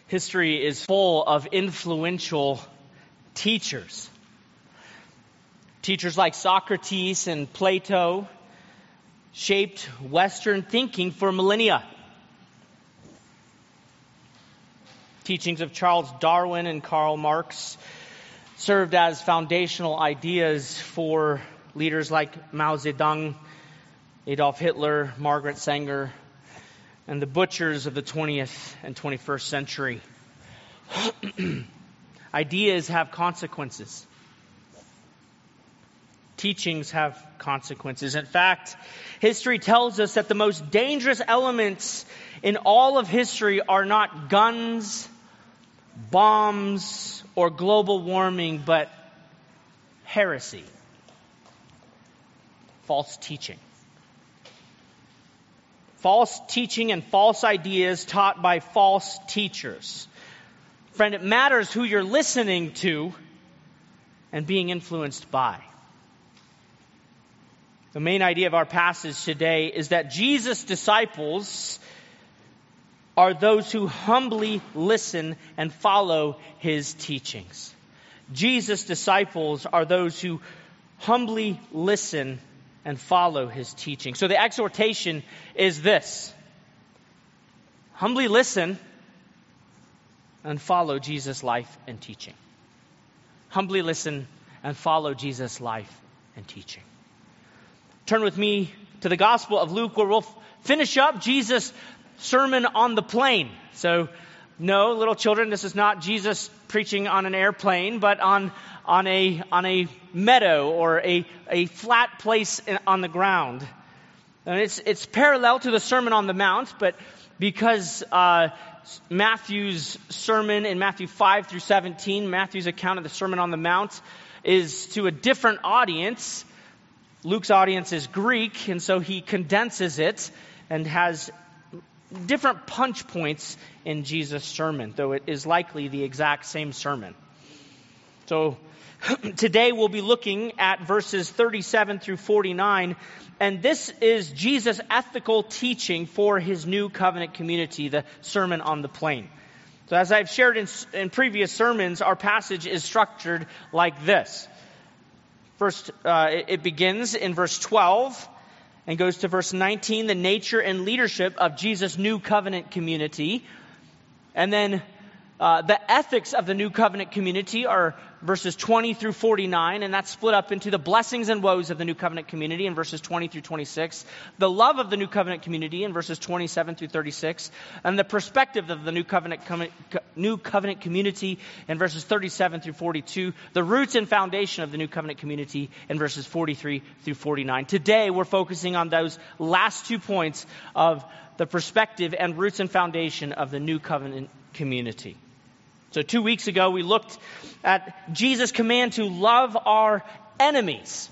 History is full of influential teachers. Teachers like Socrates and Plato shaped Western thinking for millennia. Teachings of Charles Darwin and Karl Marx served as foundational ideas for leaders like Mao Zedong, Adolf Hitler, Margaret Sanger, and the butchers of the 20th and 21st century. Ideas have consequences. Teachings have consequences. In fact, history tells us that the most dangerous elements in all of history are not guns, bombs, or global warming, but heresy, false teaching. False teaching and false ideas taught by false teachers. Friend, it matters who you're listening to and being influenced by. The main idea of our passage today is that Jesus' disciples are those who humbly listen and follow his teachings. Jesus' disciples are those who humbly listen and follow his teaching. So the exhortation is this: humbly listen and follow Jesus' life and teaching. Humbly listen and follow Jesus' life and teaching. Turn with me to the Gospel of Luke, where we'll finish up Jesus' Sermon on the Plain. So, no, little children, this is not Jesus preaching on an airplane, but on a meadow or a flat place on the ground. And it's parallel to the Sermon on the Mount, but because Matthew's sermon in Matthew 5 through 17, Matthew's account of the Sermon on the Mount is to a different audience. Luke's audience is Greek, and so he condenses it and has different punch points in Jesus' sermon, though it is likely the exact same sermon. So today we'll be looking at verses 37 through 49, and this is Jesus' ethical teaching for his new covenant community, the Sermon on the Plain. So as I've shared in previous sermons, our passage is structured like this. First, it begins in verse 12 and goes to verse 19, the nature and leadership of Jesus' new covenant community. And then the ethics of the new covenant community are verses 20 through 49, and that's split up into the blessings and woes of the new covenant community in verses 20 through 26, the love of the new covenant community in verses 27 through 36, and the perspective of the new covenant community in verses 37 through 42, the roots and foundation of the new covenant community in verses 43 through 49. Today we're focusing on those last 2 points of the perspective and roots and foundation of the new covenant community. So 2 weeks ago, we looked at Jesus' command to love our enemies.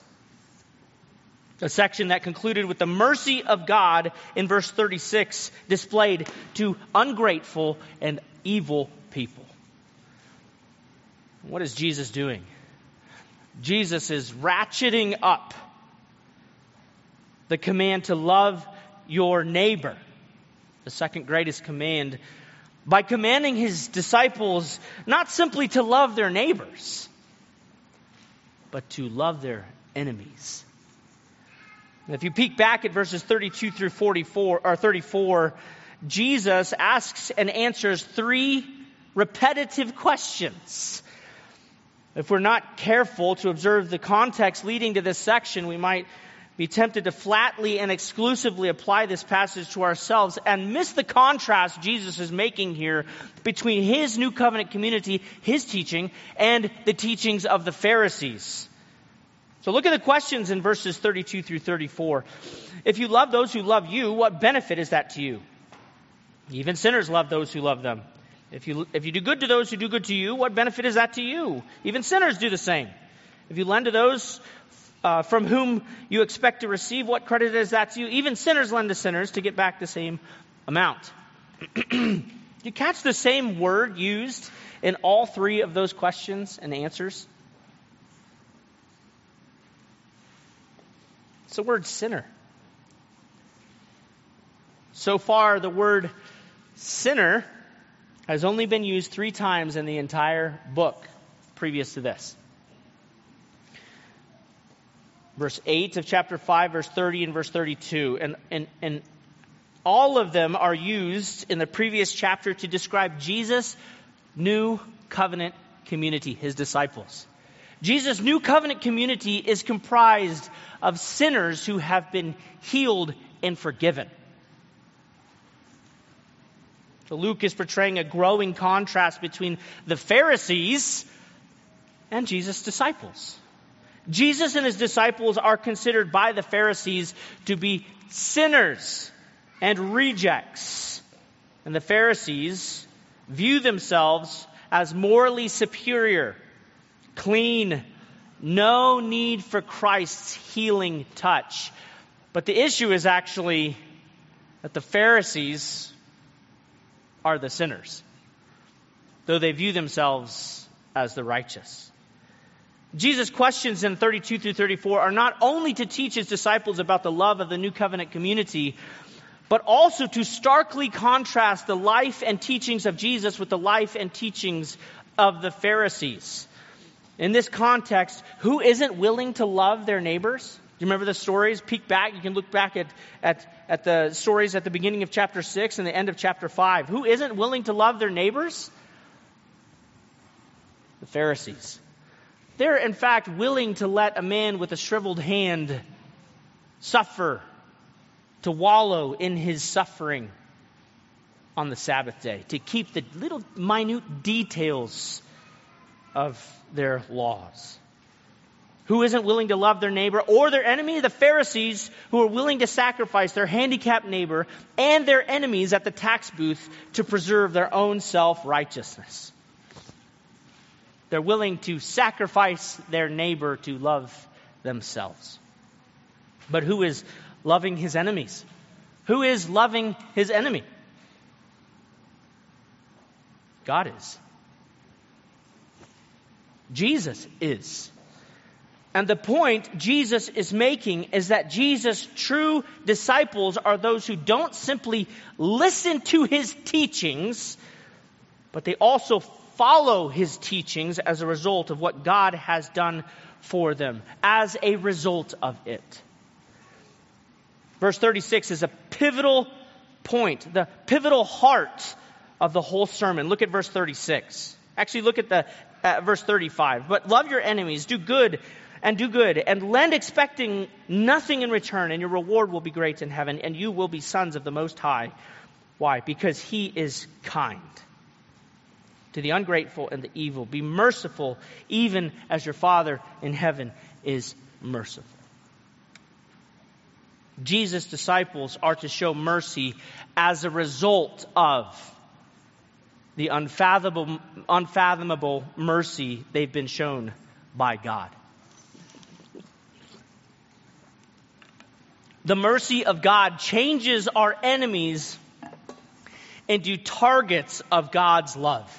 A section that concluded with the mercy of God in verse 36, displayed to ungrateful and evil people. What is Jesus doing? Jesus is ratcheting up the command to love your neighbor, the second greatest command, by commanding his disciples not simply to love their neighbors, but to love their enemies. And if you peek back at verses 32 through 34, Jesus asks and answers 3 repetitive questions. If we're not careful to observe the context leading to this section, we might be tempted to flatly and exclusively apply this passage to ourselves and miss the contrast Jesus is making here between his new covenant community, his teaching, and the teachings of the Pharisees. So look at the questions in verses 32 through 34. If you love those who love you, what benefit is that to you? Even sinners love those who love them. If you do good to those who do good to you, what benefit is that to you? Even sinners do the same. If you lend to those from whom you expect to receive, what credit is that to you? Even sinners lend to sinners to get back the same amount. You catch the same word used in all 3 of those questions and answers? It's the word sinner. So far, the word sinner has only been used 3 times in the entire book previous to this. Verse 8 of chapter 5, verse 30, and verse 32. And all of them are used in the previous chapter to describe Jesus' new covenant community, his disciples. Jesus' new covenant community is comprised of sinners who have been healed and forgiven. So Luke is portraying a growing contrast between the Pharisees and Jesus' disciples. Jesus and his disciples are considered by the Pharisees to be sinners and rejects. And the Pharisees view themselves as morally superior, clean, no need for Christ's healing touch. But the issue is actually that the Pharisees are the sinners, though they view themselves as the righteous. Jesus' questions in 32 through 34 are not only to teach his disciples about the love of the new covenant community, but also to starkly contrast the life and teachings of Jesus with the life and teachings of the Pharisees. In this context, who isn't willing to love their neighbors? Do you remember the stories? Peek back. You can look back at the stories at the beginning of chapter 6 and the end of chapter 5. Who isn't willing to love their neighbors? The Pharisees. They're in fact willing to let a man with a shriveled hand suffer, to wallow in his suffering on the Sabbath day, to keep the little minute details of their laws. Who isn't willing to love their neighbor or their enemy? The Pharisees, who are willing to sacrifice their handicapped neighbor and their enemies at the tax booth to preserve their own self-righteousness. They're willing to sacrifice their neighbor to love themselves. But who is loving his enemies? Who is loving his enemy? God is. Jesus is. And the point Jesus is making is that Jesus' true disciples are those who don't simply listen to his teachings, but they also follow his teachings as a result of what God has done for them, as a result of it. Verse 36 is a pivotal point, the pivotal heart of the whole sermon. Look at verse 36. Actually, look at verse 35. But love your enemies, do good, and lend expecting nothing in return, and your reward will be great in heaven, and you will be sons of the Most High. Why? Because he is kind to the ungrateful and the evil. Be merciful, even as your Father in heaven is merciful. Jesus' disciples are to show mercy as a result of the unfathomable mercy they've been shown by God. The mercy of God changes our enemies into targets of God's love.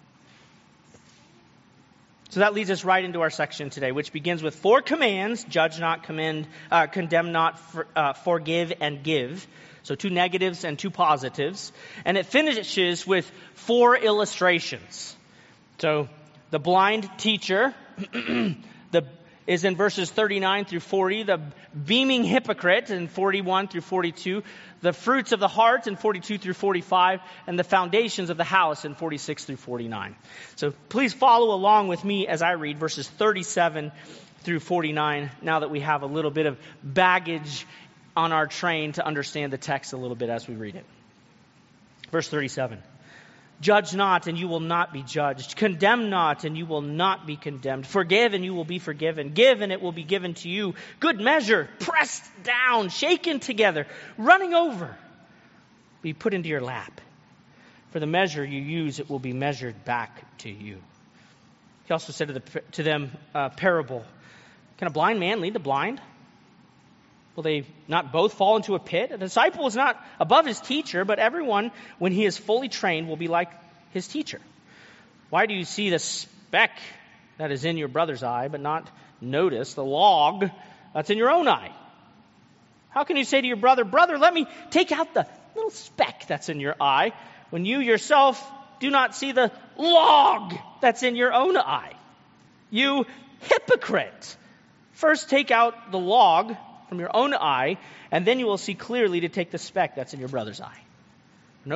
So that leads us right into our section today, which begins with 4 commands: judge not, condemn not, forgive, and give. So 2 negatives and 2 positives. And it finishes with 4 illustrations. So the blind teacher is in verses 39 through 40. The beaming hypocrite in 41 through 42. The fruits of the heart in 42 through 45. And the foundations of the house in 46 through 49. So please follow along with me as I read verses 37 through 49, now that we have a little bit of baggage on our train to understand the text a little bit as we read it. Verse 37. Judge not, and you will not be judged. Condemn not, and you will not be condemned. Forgive, and you will be forgiven. Give, and it will be given to you. Good measure, pressed down, shaken together, running over, be put into your lap. For the measure you use, it will be measured back to you. He also said to them, parable. Can a blind man lead the blind? Will they not both fall into a pit? A disciple is not above his teacher, but everyone, when he is fully trained, will be like his teacher. Why do you see the speck that is in your brother's eye, but not notice the log that's in your own eye? How can you say to your brother, brother, let me take out the little speck that's in your eye, when you yourself do not see the log that's in your own eye. You hypocrite! First take out the log from your own eye, and then you will see clearly to take the speck that's in your brother's eye. No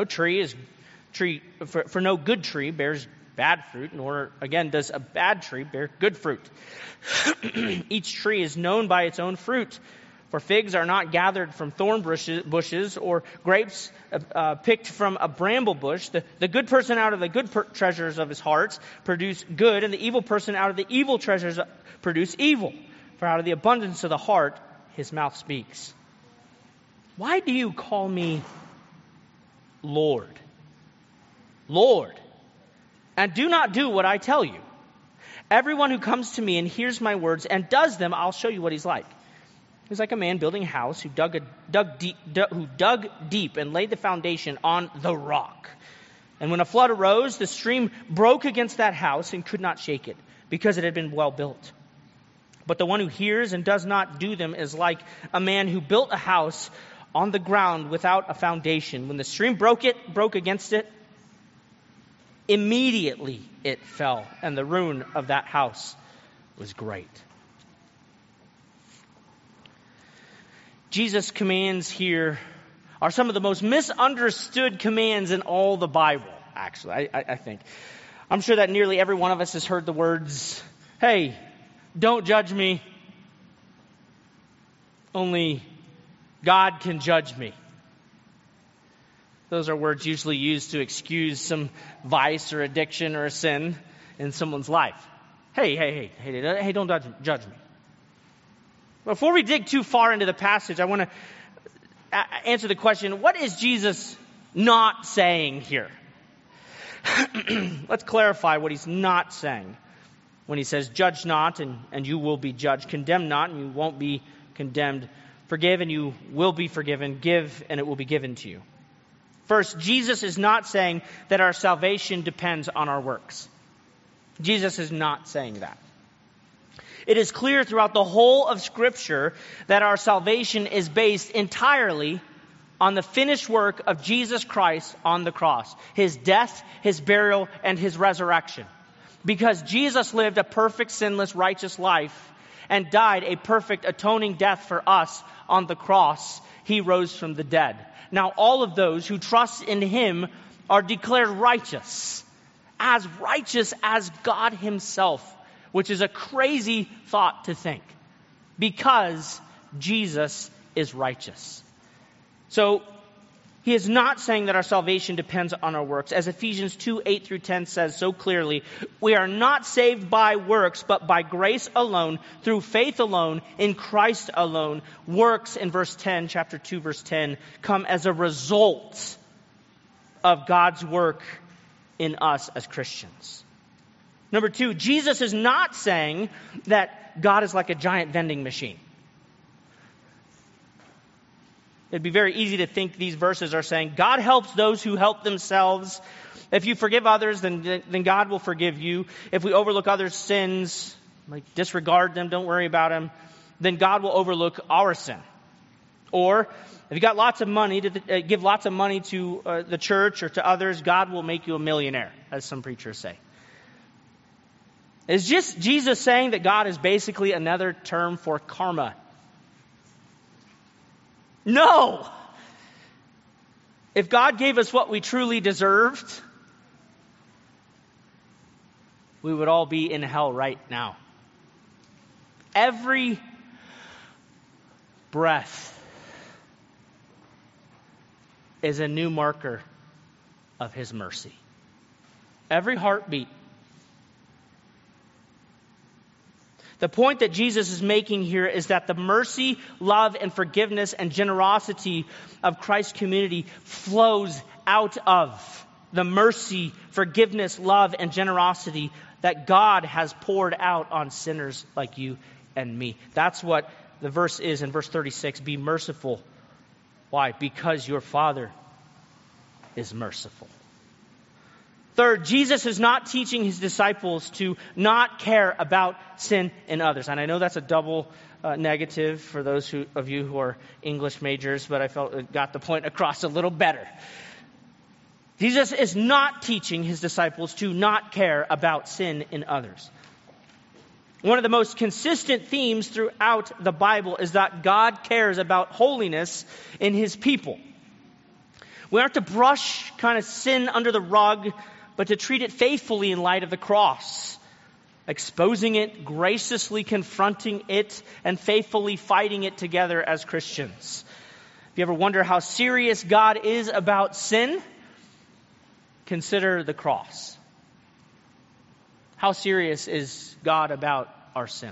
good tree bears bad fruit, nor again does a bad tree bear good fruit. Each tree is known by its own fruit. For figs are not gathered from thorn bushes, or grapes picked from a bramble bush. The good person out of the good treasures of his heart produce good, and the evil person out of the evil treasures produce evil. For out of the abundance of the heart, his mouth speaks. Why do you call me Lord, Lord, and do not do what I tell you? Everyone who comes to me and hears my words and does them, I'll show you what he's like. He's like a man building a house who dug deep and laid the foundation on the rock. And when a flood arose, the stream broke against that house and could not shake it, because it had been well built. But the one who hears and does not do them is like a man who built a house on the ground without a foundation. When the stream broke against it, immediately it fell, and the ruin of that house was great. Jesus' commands here are some of the most misunderstood commands in all the Bible, actually, I think. I'm sure that nearly every one of us has heard the words, hey, don't judge me. Only God can judge me. Those are words usually used to excuse some vice or addiction or a sin in someone's life. Hey, don't judge me. Before we dig too far into the passage, I want to answer the question, what is Jesus not saying here? Let's clarify what he's not saying when he says, judge not and you will be judged. Condemn not and you won't be condemned. Forgive and you will be forgiven. Give and it will be given to you. First, Jesus is not saying that our salvation depends on our works. Jesus is not saying that. It is clear throughout the whole of Scripture that our salvation is based entirely on the finished work of Jesus Christ on the cross. His death, His burial, and His resurrection. Because Jesus lived a perfect, sinless, righteous life and died a perfect, atoning death for us on the cross, He rose from the dead. Now all of those who trust in Him are declared righteous as God Himself, which is a crazy thought to think, because Jesus is righteous. So he is not saying that our salvation depends on our works. As Ephesians 2:8-10 says so clearly, we are not saved by works, but by grace alone, through faith alone, in Christ alone. Works, in verse 10, chapter 2, verse 10, come as a result of God's work in us as Christians. Number two, Jesus is not saying that God is like a giant vending machine. It'd be very easy to think these verses are saying, God helps those who help themselves. If you forgive others, then God will forgive you. If we overlook others' sins, like disregard them, don't worry about them, then God will overlook our sin. Or if you got lots of money to give lots of money to the church or to others, God will make you a millionaire, as some preachers say. Is just Jesus saying that God is basically another term for karma? No! If God gave us what we truly deserved, we would all be in hell right now. Every breath is a new marker of His mercy. Every heartbeat. The point that Jesus is making here is that the mercy, love, and forgiveness and generosity of Christ's community flows out of the mercy, forgiveness, love, and generosity that God has poured out on sinners like you and me. That's what the verse is in verse 36. Be merciful. Why? Because your Father is merciful. Third, Jesus is not teaching His disciples to not care about sin in others. And I know that's a double negative for those of you who are English majors, but I felt it got the point across a little better. Jesus is not teaching his disciples to not care about sin in others. One of the most consistent themes throughout the Bible is that God cares about holiness in his people. We aren't to brush kind of sin under the rug, but to treat it faithfully in light of the cross, exposing it, graciously confronting it, and faithfully fighting it together as Christians. If you ever wonder how serious God is about sin, consider the cross. How serious is God about our sin?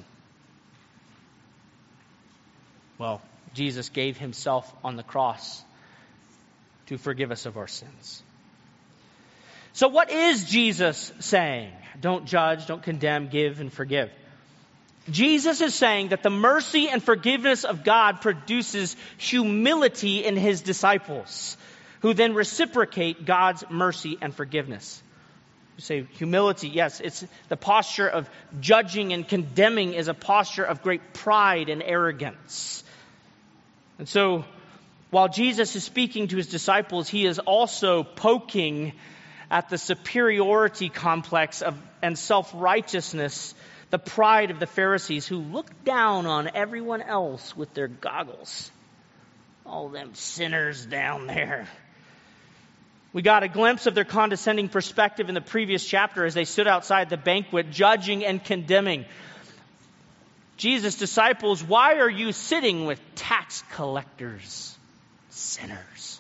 Well, Jesus gave himself on the cross to forgive us of our sins. So what is Jesus saying? Don't judge, don't condemn, give and forgive. Jesus is saying that the mercy and forgiveness of God produces humility in his disciples, who then reciprocate God's mercy and forgiveness. You say humility, yes, it's the posture of judging and condemning is a posture of great pride and arrogance. And so, while Jesus is speaking to his disciples, he is also poking at the superiority complex and self-righteousness, the pride of the Pharisees who look down on everyone else with their goggles. All them sinners down there. We got a glimpse of their condescending perspective in the previous chapter as they stood outside the banquet, judging and condemning. Jesus' disciples, why are you sitting with tax collectors, sinners?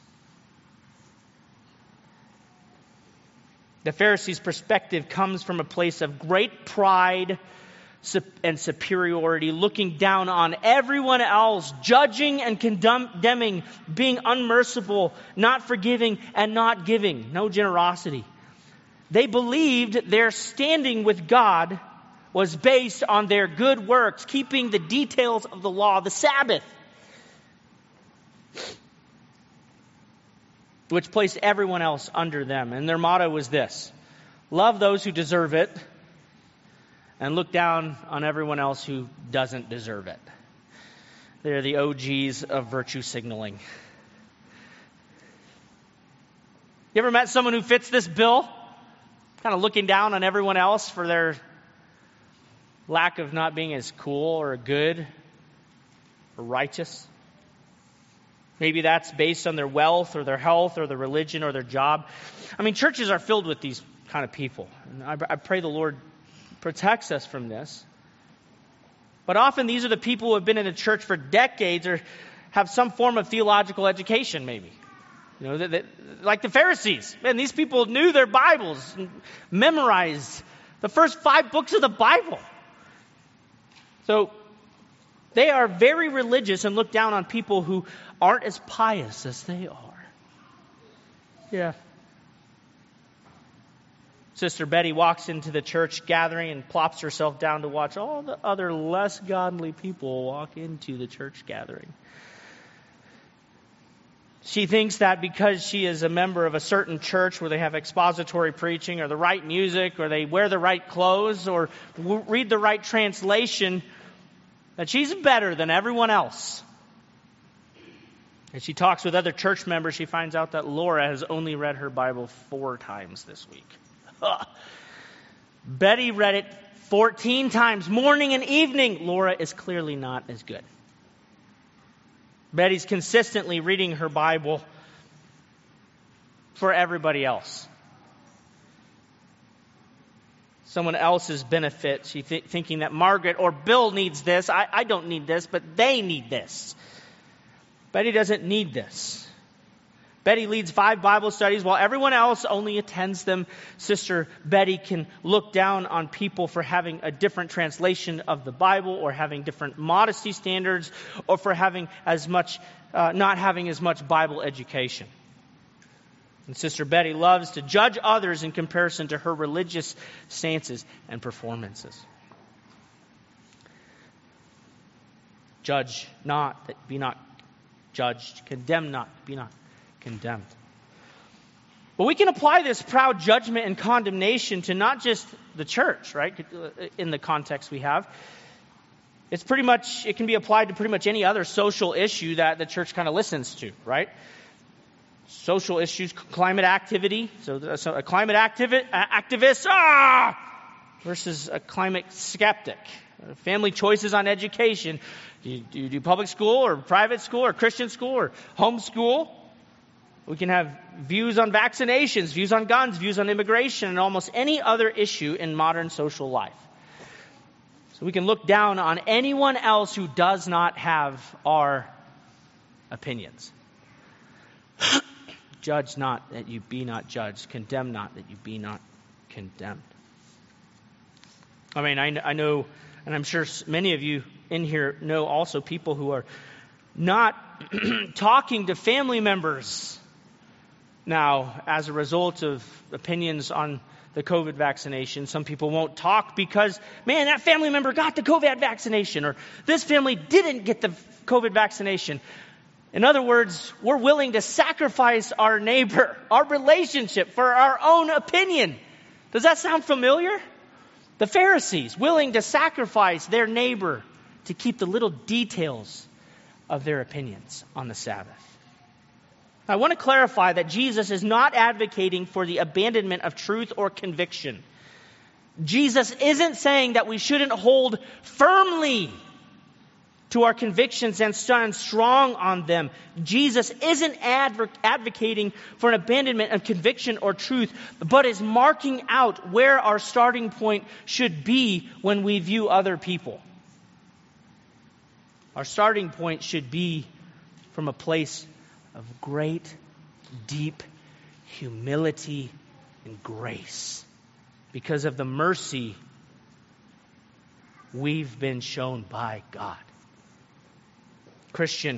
The Pharisees' perspective comes from a place of great pride and superiority, looking down on everyone else, judging and condemning, being unmerciful, not forgiving, and not giving. No generosity. They believed their standing with God was based on their good works, keeping the details of the law, the Sabbath, which placed everyone else under them. And their motto was this: love those who deserve it, and look down on everyone else who doesn't deserve it. They're the OGs of virtue signaling. You ever met someone who fits this bill? Kind of looking down on everyone else for their lack of not being as cool or good or righteous. Maybe that's based on their wealth or their health or their religion or their job. I mean, churches are filled with these kind of people. And I pray the Lord protects us from this. But often these are the people who have been in the church for decades or have some form of theological education maybe. You know, like the Pharisees. Man, these people knew their Bibles and memorized the first 5 books of the Bible. So they are very religious and look down on people who aren't as pious as they are. Yeah. Sister Betty walks into the church gathering and plops herself down to watch all the other less godly people walk into the church gathering. She thinks that because she is a member of a certain church where they have expository preaching or the right music or they wear the right clothes or read the right translation, that she's better than everyone else. As she talks with other church members, she finds out that Laura has only read her Bible 4 times this week. Betty read it 14 times, morning and evening. Laura is clearly not as good. Betty's consistently reading her Bible for everybody else. Someone else's benefit. She's thinking that Margaret or Bill needs this. I don't need this, but they need this. Betty doesn't need this. Betty leads 5 Bible studies while everyone else only attends them. Sister Betty can look down on people for having a different translation of the Bible or having different modesty standards or for having not having as much Bible education. And Sister Betty loves to judge others in comparison to her religious stances and performances. Judge not, that be not judged. Condemn not, be not condemned. But we can apply this proud judgment and condemnation to not just the church, right? In the context we have. It can be applied to pretty much any other social issue that the church kind of listens to, right? social issues, climate activity. So a climate activist versus a climate skeptic. Family choices on education. Do you do public school or private school or Christian school or homeschool? We can have views on vaccinations, views on guns, views on immigration, and almost any other issue in modern social life. So we can look down on anyone else who does not have our opinions. Judge not that you be not judged. Condemn not that you be not condemned. I mean, I know, and I'm sure many of you in here know also people who are not talking to family members now as a result of opinions on the COVID vaccination. Some people won't talk because, man, that family member got the COVID vaccination, or this family didn't get the COVID vaccination. In other words, we're willing to sacrifice our neighbor, our relationship, for our own opinion. Does that sound familiar? The Pharisees, willing to sacrifice their neighbor to keep the little details of their opinions on the Sabbath. I want to clarify that Jesus is not advocating for the abandonment of truth or conviction. Jesus isn't saying that we shouldn't hold firmly to our convictions and stand strong on them. Jesus isn't advocating for an abandonment of conviction or truth, but is marking out where our starting point should be when we view other people. Our starting point should be from a place of great, deep humility and grace because of the mercy we've been shown by God. Christian,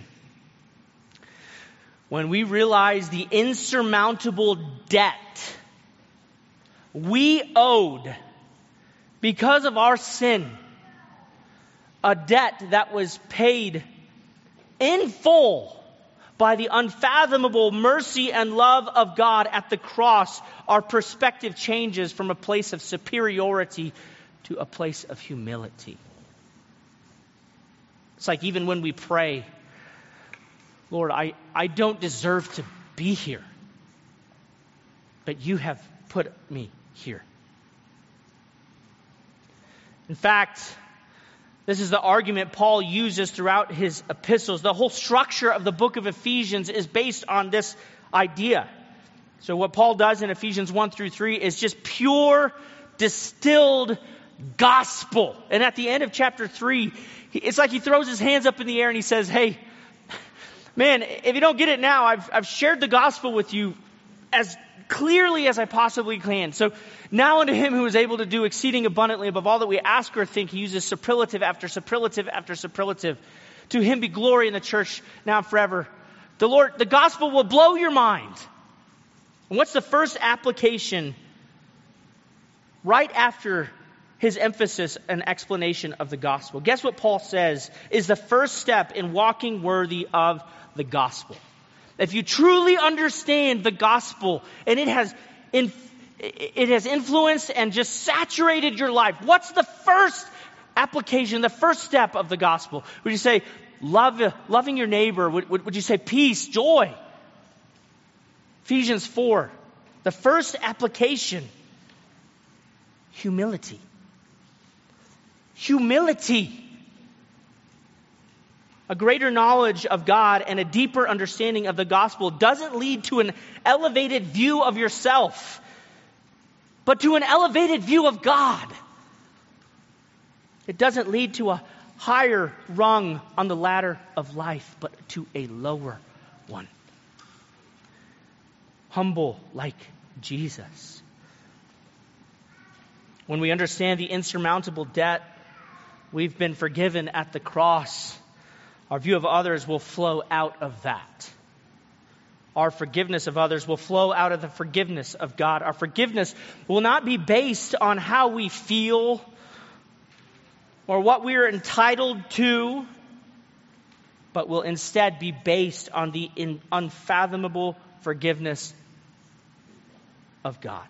when we realize the insurmountable debt we owed because of our sin, a debt that was paid in full by the unfathomable mercy and love of God at the cross, our perspective changes from a place of superiority to a place of humility. It's like even when we pray, Lord, I don't deserve to be here, but you have put me here. In fact, this is the argument Paul uses throughout his epistles. The whole structure of the book of Ephesians is based on this idea. So what Paul does in Ephesians 1-3 is just pure, distilled gospel. And at the end of chapter 3, it's like he throws his hands up in the air and he says, hey, man, if you don't get it now, I've shared the gospel with you as clearly as I possibly can. So now unto him who is able to do exceeding abundantly above all that we ask or think, he uses superlative after superlative after superlative. To him be glory in the church now and forever. The gospel will blow your mind. And what's the first application right after his emphasis and explanation of the gospel? Guess what Paul says is the first step in walking worthy of the gospel. If you truly understand the gospel and it has influenced and just saturated your life, what's the first application, the first step of the gospel? Would you say loving your neighbor? Would you say peace, joy? Ephesians 4, the first application, humility. Humility. A greater knowledge of God and a deeper understanding of the gospel doesn't lead to an elevated view of yourself, but to an elevated view of God. It doesn't lead to a higher rung on the ladder of life, but to a lower one. Humble like Jesus. When we understand the insurmountable debt we've been forgiven at the cross, our view of others will flow out of that. Our forgiveness of others will flow out of the forgiveness of God. Our forgiveness will not be based on how we feel or what we are entitled to, but will instead be based on the unfathomable forgiveness of God.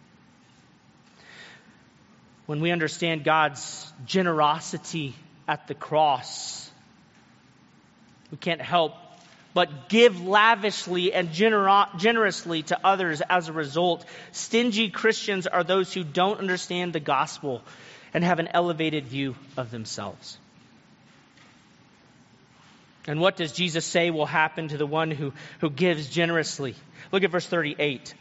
When we understand God's generosity at the cross, we can't help but give lavishly and generously to others as a result. Stingy Christians are those who don't understand the gospel and have an elevated view of themselves. And what does Jesus say will happen to the one who gives generously? Look at verse 38.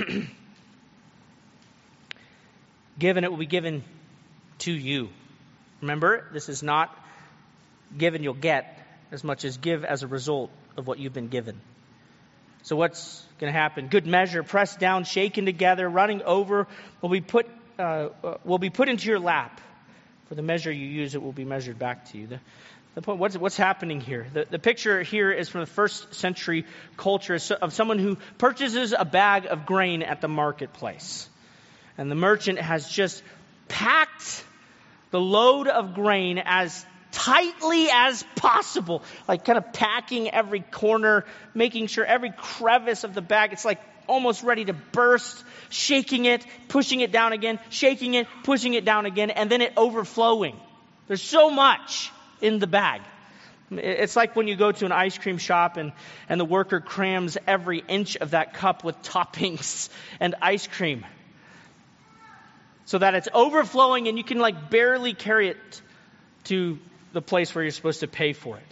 Give and it will be given to you. Remember, this is not give and you'll get as much as give as a result of what you've been given. So what's going to happen? Good measure, pressed down, shaken together, running over, will be put into your lap. For the measure you use, it will be measured back to you. The point, what's happening here? The picture here is from the first century culture of someone who purchases a bag of grain at the marketplace. And the merchant has just packed the load of grain as tightly as possible, like kind of packing every corner, making sure every crevice of the bag, it's like almost ready to burst, shaking it, pushing it down again, shaking it, pushing it down again, and then it overflowing. There's so much in the bag. It's like when you go to an ice cream shop and the worker crams every inch of that cup with toppings and ice cream so that it's overflowing and you can like barely carry it to the place where you're supposed to pay for it.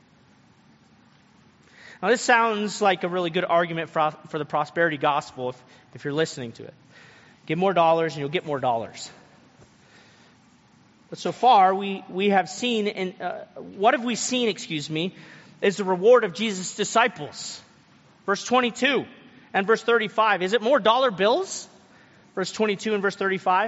Now this sounds like a really good argument for the prosperity gospel if you're listening to it. Give more dollars and you'll get more dollars. But so far, we have seen, what have we seen, is the reward of Jesus' disciples. Verse 22 and verse 35. Is it more dollar bills? Verse 22 and verse 35.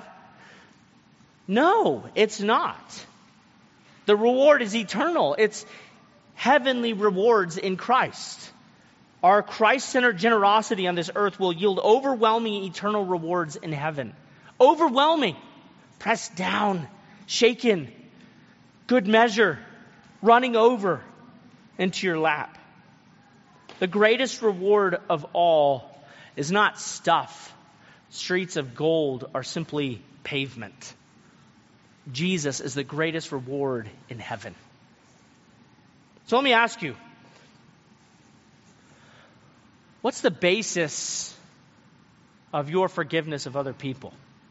No, it's not. The reward is eternal. It's heavenly rewards in Christ. Our Christ-centered generosity on this earth will yield overwhelming eternal rewards in heaven. Overwhelming. Pressed down. Shaken, good measure, running over into your lap. The greatest reward of all is not stuff. Streets of gold are simply pavement. Jesus is the greatest reward in heaven. So let me ask you, what's the basis of your forgiveness of other people?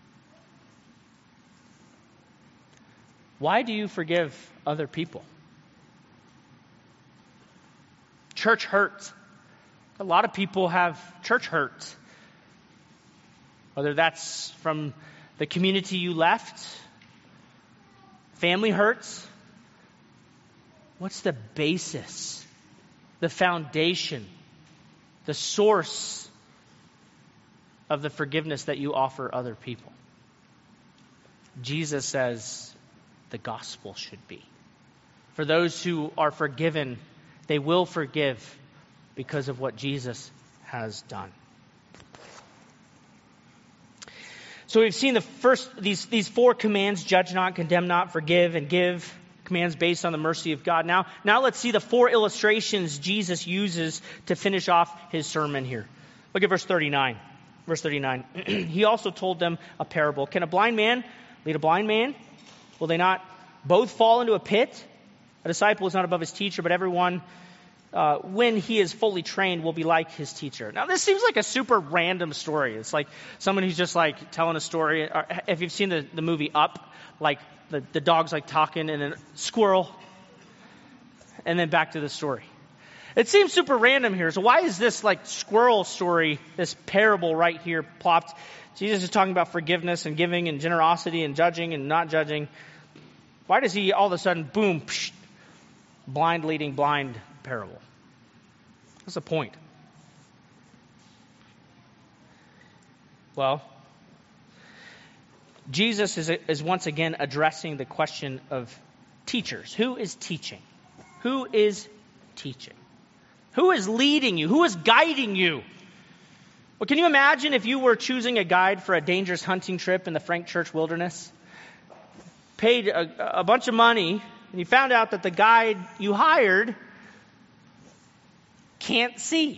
Why do you forgive other people? Church hurt. A lot of people have church hurt. Whether that's from the community you left, family hurts. What's the basis, the foundation, the source of the forgiveness that you offer other people? Jesus says, the gospel should be. For those who are forgiven, they will forgive because of what Jesus has done. So we've seen these four commands: judge not, condemn not, forgive, and give. Commands based on the mercy of God. Now let's see the four illustrations Jesus uses to finish off his sermon here. Look at verse 39. Verse 39. He also told them a parable. Can a blind man lead a blind man? Will they not both fall into a pit? A disciple is not above his teacher, but everyone, when he is fully trained, will be like his teacher. Now, this seems like a super random story. It's like someone who's just like telling a story. If you've seen the movie Up, like the dog's like talking and then squirrel, and then back to the story. It seems super random here. So why is this like squirrel story, this parable right here plopped? Jesus is talking about forgiveness and giving and generosity and judging and not judging. Why does he all of a sudden, boom, psh, blind leading blind parable? What's the point? Well, Jesus is once again addressing the question of teachers. Who is teaching? Who is teaching? Who is leading you? Who is guiding you? Well, can you imagine if you were choosing a guide for a dangerous hunting trip in the Frank Church wilderness? Paid a bunch of money, and you found out that the guide you hired can't see.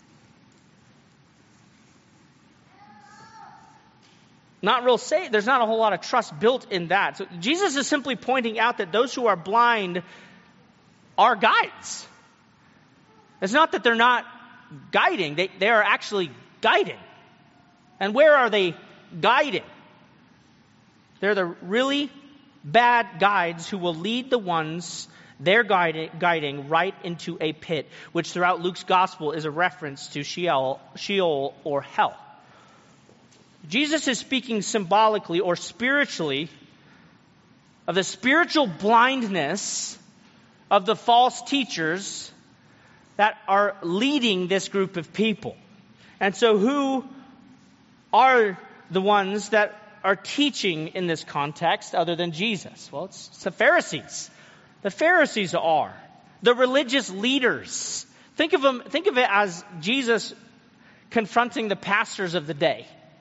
Not real safe. There's not a whole lot of trust built in that. So Jesus is simply pointing out that those who are blind are guides. It's not that they're not guiding. They are actually guiding. And where are they guiding? They're the really bad guides who will lead the ones they're guiding right into a pit, which throughout Luke's gospel is a reference to Sheol or hell. Jesus is speaking symbolically or spiritually of the spiritual blindness of the false teachers that are leading this group of people. And so who are the ones that are teaching in this context other than Jesus? Well, it's the Pharisees. The Pharisees are the religious leaders. Think of it as Jesus confronting the pastors of the day.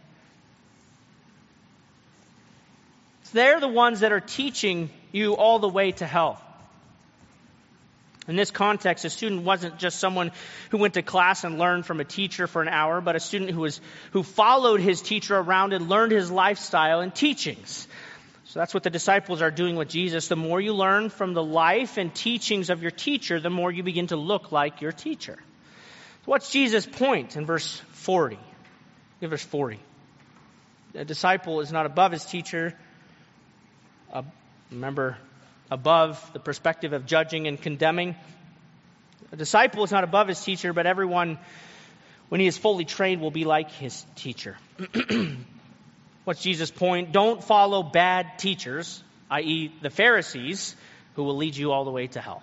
They're the ones that are teaching you all the way to hell. In this context, a student wasn't just someone who went to class and learned from a teacher for an hour, but a student who followed his teacher around and learned his lifestyle and teachings. So that's what the disciples are doing with Jesus. The more you learn from the life and teachings of your teacher, the more you begin to look like your teacher. So what's Jesus' point in verse 40? In verse 40. A disciple is not above his teacher. Remember, above the perspective of judging and condemning. A disciple is not above his teacher, but everyone, when he is fully trained, will be like his teacher. What's Jesus' point? Don't follow bad teachers, i.e. the Pharisees, who will lead you all the way to hell.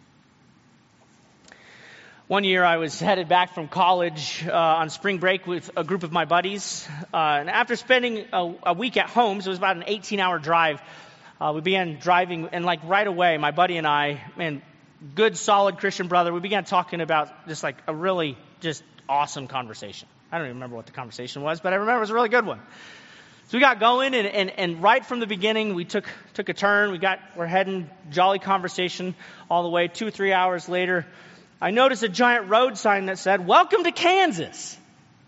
One year I was headed back from college on spring break with a group of my buddies. And after spending a week at home, so it was about an 18-hour drive, we began driving, and like right away, my buddy and I, man, good, solid Christian brother, we began talking about just like a really just awesome conversation. I don't even remember what the conversation was, but I remember it was a really good one. So we got going, and right from the beginning, we took a turn. We're heading, jolly conversation all the way. 2-3 hours later, I noticed a giant road sign that said, "Welcome to Kansas."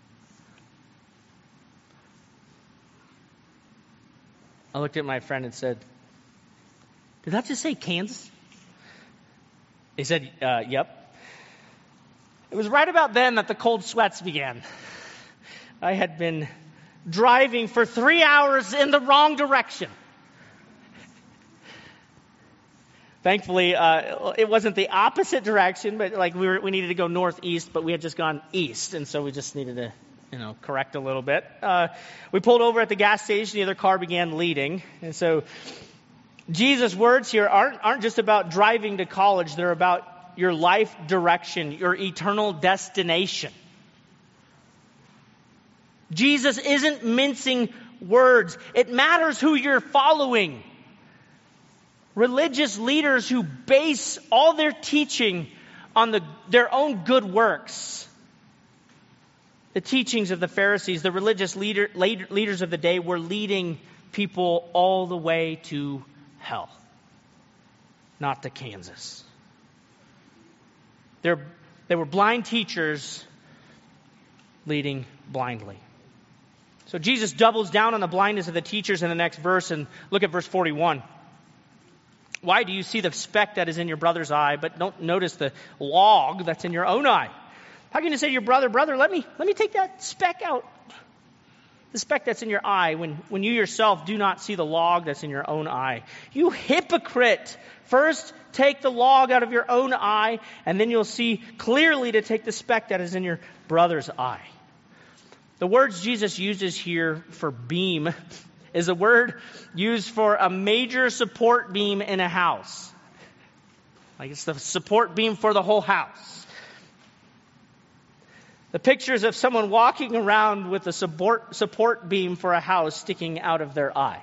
I looked at my friend and said, "Did that just say Kansas?" He said, "Yep." It was right about then that the cold sweats began. I had been driving for 3 hours in the wrong direction. Thankfully, it wasn't the opposite direction, but like we needed to go northeast, but we had just gone east, and so we just needed to, correct a little bit. We pulled over at the gas station. The other car began leading, and so Jesus' words here aren't just about driving to college. They're about your life direction, your eternal destination. Jesus isn't mincing words. It matters who you're following. Religious leaders who base all their teaching on their own good works. The teachings of the Pharisees, the religious leaders of the day, were leading people all the way to hell, not to Kansas. They were blind teachers leading blindly. So Jesus doubles down on the blindness of the teachers in the next verse, and look at verse 41. Why do you see the speck that is in your brother's eye, but don't notice the log that's in your own eye? How can you say to your brother, let me take that speck out, the speck that's in your eye, when you yourself do not see the log that's in your own eye? You hypocrite! First, take the log out of your own eye, and then you'll see clearly to take the speck that is in your brother's eye. The words Jesus uses here for beam is a word used for a major support beam in a house. Like it's the support beam for the whole house. The pictures of someone walking around with a support beam for a house sticking out of their eye,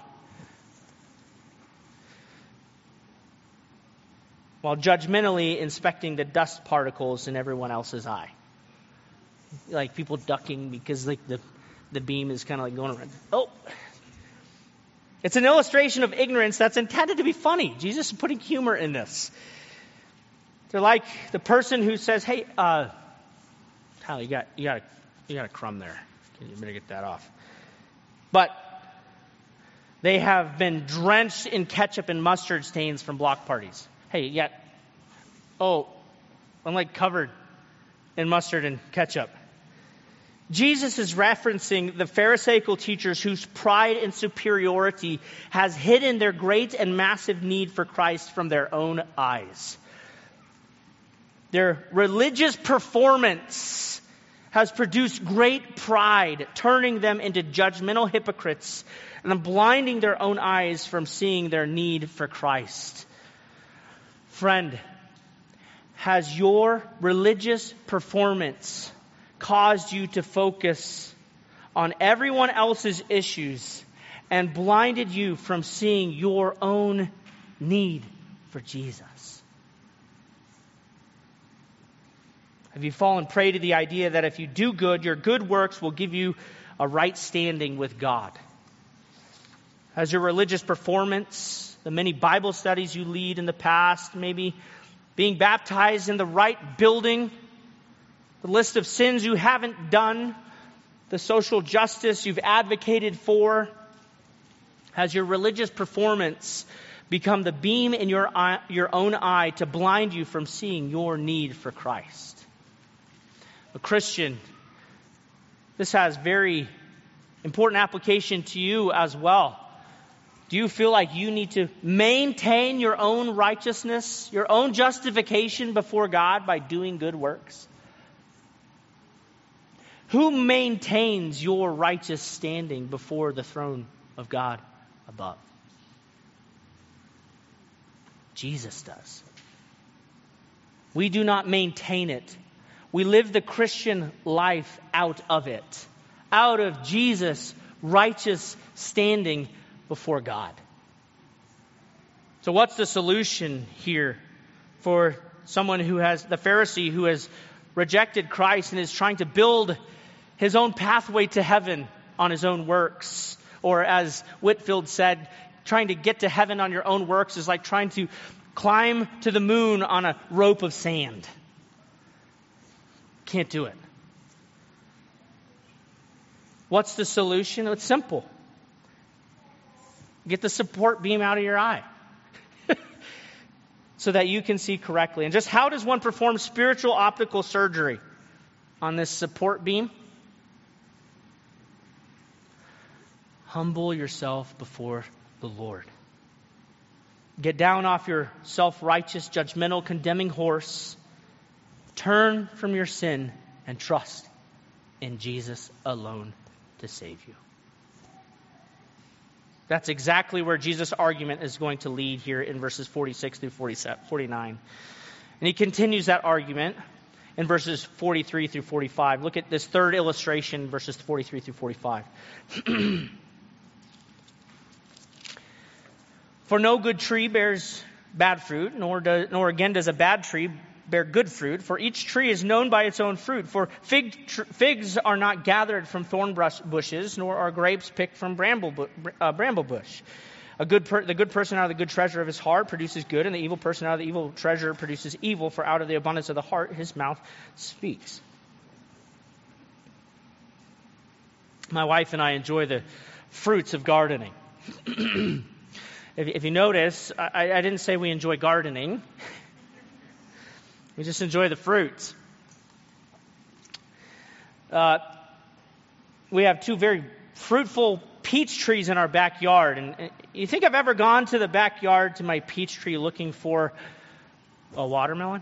while judgmentally inspecting the dust particles in everyone else's eye. Like people ducking because like the beam is kind of like going around. Oh, it's an illustration of ignorance that's intended to be funny. Jesus is putting humor in this. They're like the person who says, "Hey, Kyle, you got a crumb there. You better get that off." But they have been drenched in ketchup and mustard stains from block parties. Hey, I'm like covered and mustard and ketchup. Jesus is referencing the Pharisaical teachers whose pride and superiority has hidden their great and massive need for Christ from their own eyes. Their religious performance has produced great pride, turning them into judgmental hypocrites and blinding their own eyes from seeing their need for Christ. Friend, has your religious performance caused you to focus on everyone else's issues and blinded you from seeing your own need for Jesus? Have you fallen prey to the idea that if you do good, your good works will give you a right standing with God? Has your religious performance, the many Bible studies you lead in the past, maybe being baptized in the right building, the list of sins you haven't done, the social justice you've advocated for, has your religious performance become the beam in your own eye to blind you from seeing your need for Christ? A Christian, this has very important application to you as well. Do you feel like you need to maintain your own righteousness, your own justification before God by doing good works? Who maintains your righteous standing before the throne of God above? Jesus does. We do not maintain it. We live the Christian life out of it, out of Jesus' righteous standing before God. So what's the solution here for someone who has, the Pharisee who has rejected Christ and is trying to build his own pathway to heaven on his own works? Or as Whitefield said, trying to get to heaven on your own works is like trying to climb to the moon on a rope of sand. Can't do it. What's the solution? It's simple. Get the support beam out of your eye so that you can see correctly. And just how does one perform spiritual optical surgery on this support beam? Humble yourself before the Lord. Get down off your self-righteous, judgmental, condemning horse. Turn from your sin and trust in Jesus alone to save you. That's exactly where Jesus' argument is going to lead here in verses 46 through 49. And he continues that argument in verses 43 through 45. Look at this third illustration, verses 43 through 45. For no good tree bears bad fruit, nor again does a bad tree bear good fruit. For each tree is known by its own fruit. For figs are not gathered from thorn bushes, nor are grapes picked from bramble bush. The good person out of the good treasure of his heart produces good, and the evil person out of the evil treasure produces evil. For out of the abundance of the heart his mouth speaks. My wife and I enjoy the fruits of gardening. If you notice, I didn't say we enjoy gardening. We just enjoy the fruits. We have two very fruitful peach trees in our backyard. And you think I've ever gone to the backyard to my peach tree looking for a watermelon?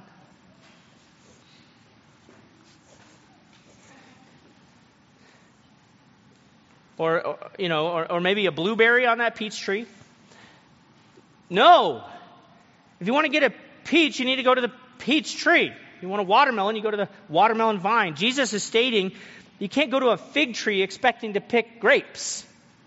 Or maybe a blueberry on that peach tree? No. If you want to get a peach, you need to go to the peach tree. If you want a watermelon, you go to the watermelon vine. Jesus is stating you can't go to a fig tree expecting to pick grapes.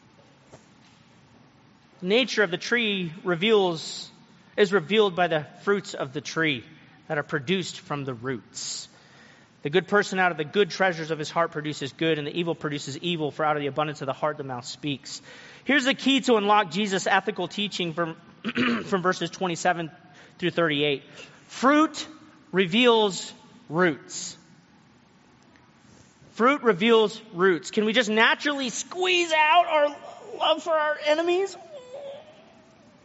The nature of the tree is revealed by the fruits of the tree that are produced from the roots. The good person out of the good treasures of his heart produces good, and the evil produces evil, for out of the abundance of the heart the mouth speaks. Here's the key to unlock Jesus' ethical teaching from verses 27 through 38. Fruit reveals roots. Fruit reveals roots. Can we just naturally squeeze out our love for our enemies?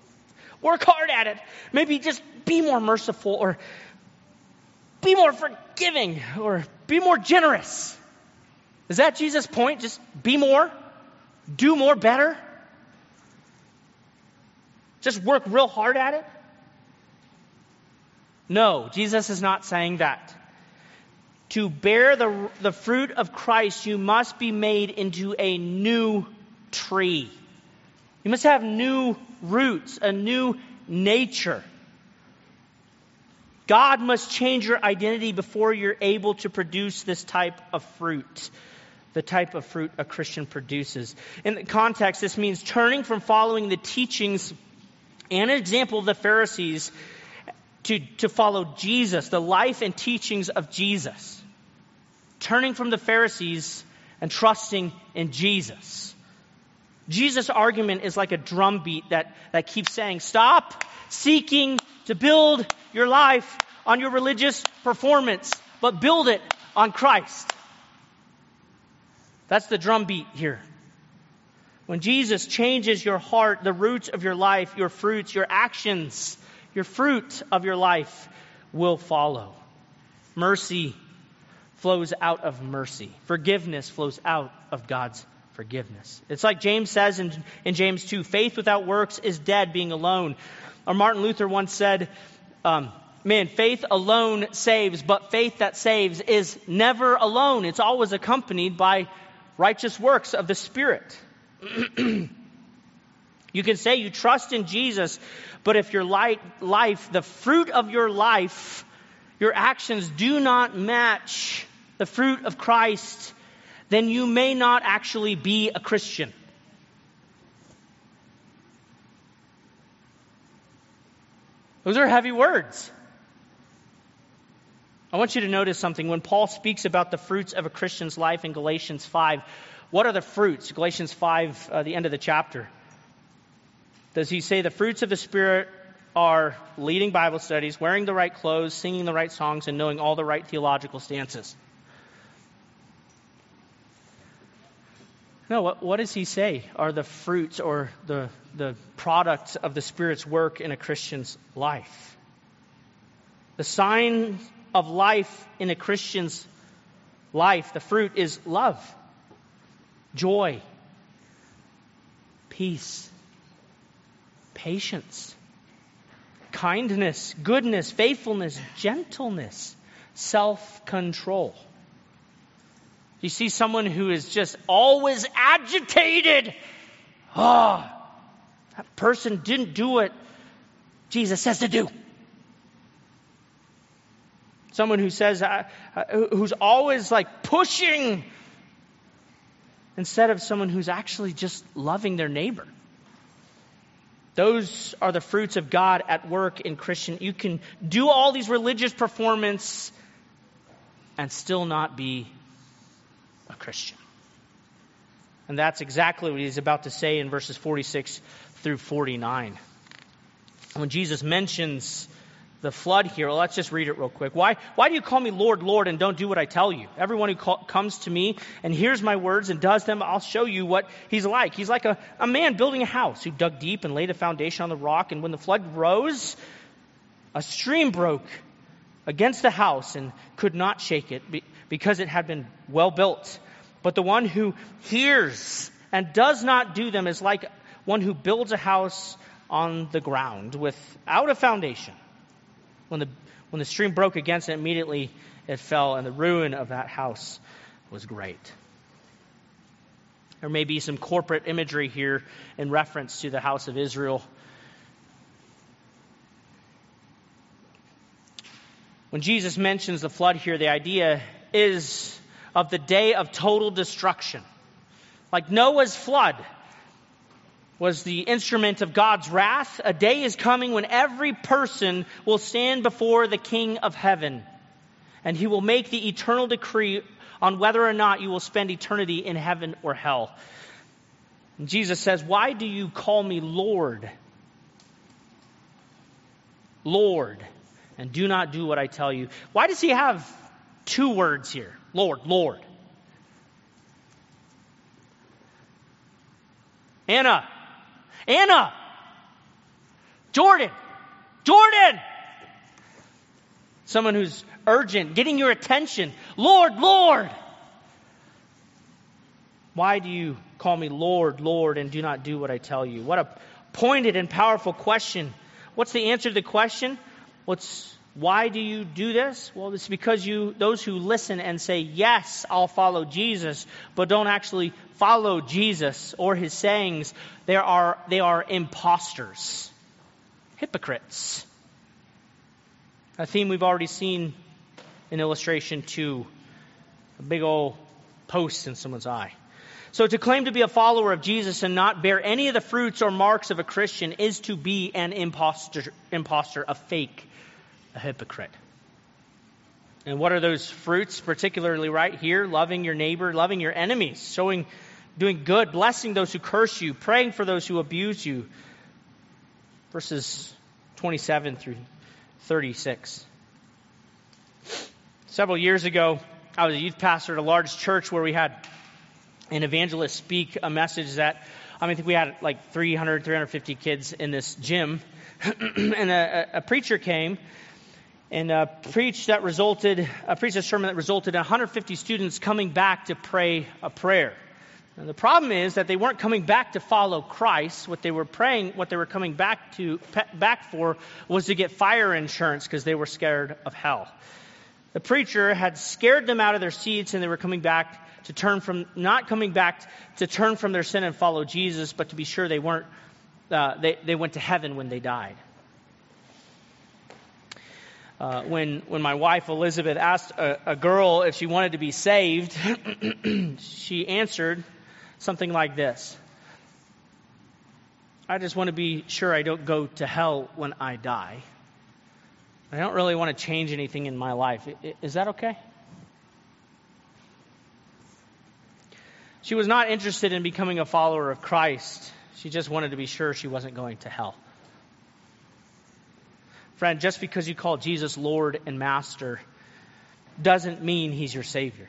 Work hard at it. Maybe just be more merciful or be more forgiving. giving or be more generous. Is that Jesus' point? Just be more? Do more better? Just work real hard at it? No, Jesus is not saying that. To bear the fruit of Christ, you must be made into a new tree. You must have new roots, a new nature. God must change your identity before you're able to produce this type of fruit, the type of fruit a Christian produces. In the context, this means turning from following the teachings and example of the Pharisees to follow Jesus, the life and teachings of Jesus. Turning from the Pharisees and trusting in Jesus. Jesus' argument is like a drumbeat that keeps saying, stop seeking to build your life on your religious performance, but build it on Christ. That's the drumbeat here. When Jesus changes your heart, the roots of your life, your fruits, your actions, your fruit of your life will follow. Mercy flows out of mercy. Forgiveness flows out of God's forgiveness. It's like James says in James 2, faith without works is dead, being alone. Or Martin Luther once said, faith alone saves, but faith that saves is never alone. It's always accompanied by righteous works of the Spirit. You can say you trust in Jesus, but if your life, the fruit of your life, your actions do not match the fruit of Christ, then you may not actually be a Christian. Those are heavy words. I want you to notice something. When Paul speaks about the fruits of a Christian's life in Galatians 5, what are the fruits? Galatians 5, the end of the chapter. Does he say the fruits of the Spirit are leading Bible studies, wearing the right clothes, singing the right songs, and knowing all the right theological stances? No, what does he say are the fruits or the products of the Spirit's work in a Christian's life? The sign of life in a Christian's life, the fruit is love, joy, peace, patience, kindness, goodness, faithfulness, gentleness, self-control. You see someone who is just always agitated. That person didn't do what Jesus says to do. Someone who says, who's always like pushing, instead of someone who's actually just loving their neighbor. Those are the fruits of God at work in Christian. You can do all these religious performance and still not be a Christian. And that's exactly what he's about to say in verses 46 through 49. When Jesus mentions the flood here, well, let's just read it real quick. Why do you call me Lord, Lord, and don't do what I tell you? Everyone who comes to me and hears my words and does them, I'll show you what he's like. He's like a man building a house who dug deep and laid a foundation on the rock. And when the flood rose, a stream broke against the house and could not shake it because it had been well built. But the one who hears and does not do them is like one who builds a house on the ground without a foundation. When the stream broke against it, immediately it fell, and the ruin of that house was great. There may be some corporate imagery here in reference to the house of Israel. When Jesus mentions the flood here, the idea is of the day of total destruction. Like Noah's flood was the instrument of God's wrath. A day is coming when every person will stand before the King of heaven, and he will make the eternal decree on whether or not you will spend eternity in heaven or hell. And Jesus says, why do you call me Lord? Lord, and do not do what I tell you. Why does he have two words here? Lord, Lord. Anna, Jordan. Someone who's urgent, getting your attention. Lord, Lord. Why do you call me Lord, Lord, and do not do what I tell you? What a pointed and powerful question. What's the answer to the question? Why do you do this? Well, it's because those who listen and say, yes, I'll follow Jesus, but don't actually follow Jesus or his sayings, they are imposters, hypocrites. A theme we've already seen in illustration 2, a big old post in someone's eye. So to claim to be a follower of Jesus and not bear any of the fruits or marks of a Christian is to be an imposter, a fake, a hypocrite. And what are those fruits, particularly right here? Loving your neighbor, loving your enemies, doing good, blessing those who curse you, praying for those who abuse you. Verses 27 through 36. Several years ago, I was a youth pastor at a large church where we had an evangelist speak a message that, I think we had like 350 kids in this gym. And a preacher came and preached a sermon that resulted in 150 students coming back to pray a prayer. And the problem is that they weren't coming back to follow Christ. What they were coming back for was to get fire insurance because they were scared of hell. The preacher had scared them out of their seats, and they were not coming back to turn from their sin and follow Jesus, but to be sure they went to heaven when they died. When my wife Elizabeth asked a girl if she wanted to be saved, she answered something like this: I just want to be sure I don't go to hell when I die. I don't really want to change anything in my life. Is that okay? She was not interested in becoming a follower of Christ. She just wanted to be sure she wasn't going to hell. Friend, just because you call Jesus Lord and Master doesn't mean he's your Savior.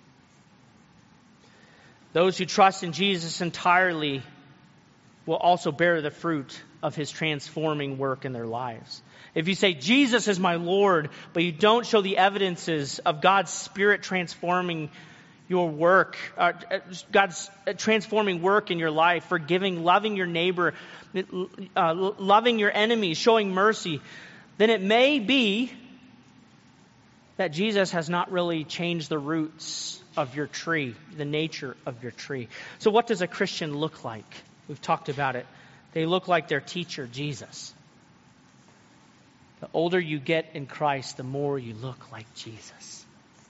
Those who trust in Jesus entirely will also bear the fruit of his transforming work in their lives. If you say, Jesus is my Lord, but you don't show the evidences of God's Spirit transforming your work, God's transforming work in your life, forgiving, loving your neighbor, loving your enemies, showing mercy, then it may be that Jesus has not really changed the roots of your tree, the nature of your tree. So what does a Christian look like? We've talked about it. They look like their teacher, Jesus. The older you get in Christ, the more you look like Jesus.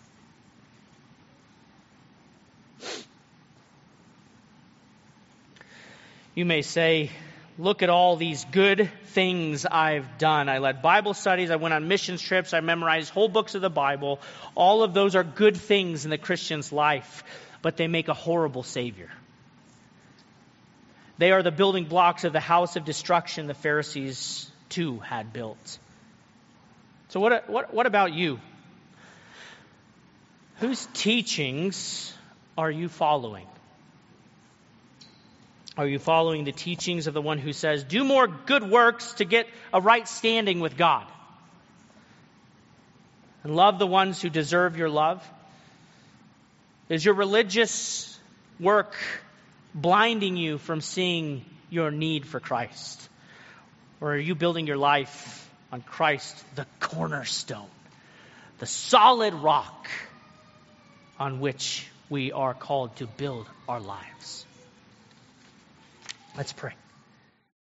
You may say, look at all these good things I've done. I led Bible studies. I went on missions trips. I memorized whole books of the Bible. All of those are good things in the Christian's life, but they make a horrible Savior. They are the building blocks of the house of destruction the Pharisees too had built. So what about you? Whose teachings are you following? Are you following the teachings of the one who says, do more good works to get a right standing with God? And love the ones who deserve your love? Is your religious work blinding you from seeing your need for Christ? Or are you building your life on Christ, the cornerstone, the solid rock on which we are called to build our lives? Let's pray.